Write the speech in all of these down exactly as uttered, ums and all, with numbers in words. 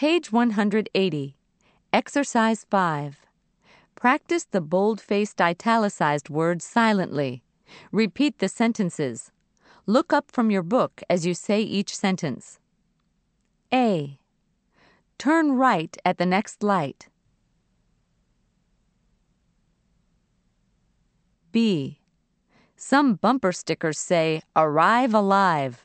Page one hundred eighty. Exercise five. Practice the bold-faced italicized words silently. Repeat the sentences. Look up from your book as you say each sentence. A. Turn right at the next light. B. Some bumper stickers say, "Arrive alive."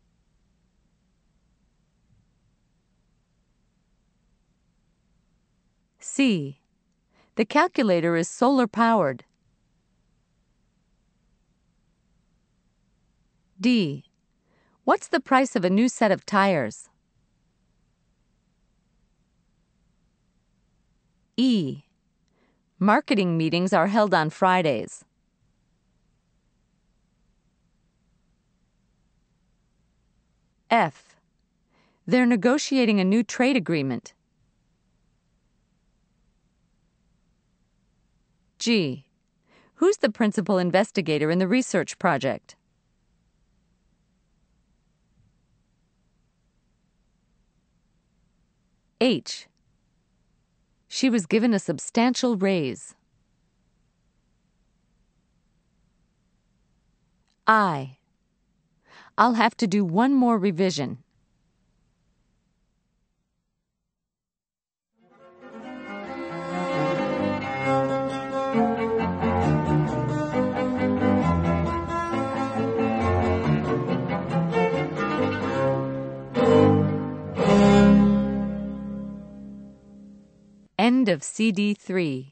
C. The calculator is solar-powered. D. What's the price of a new set of tires? E. Marketing meetings are held on Fridays. F. They're negotiating a new trade agreement. G. Who's the principal investigator in the research project? H. She was given a substantial raise. I. I'll have to do one more revision. End of C D three.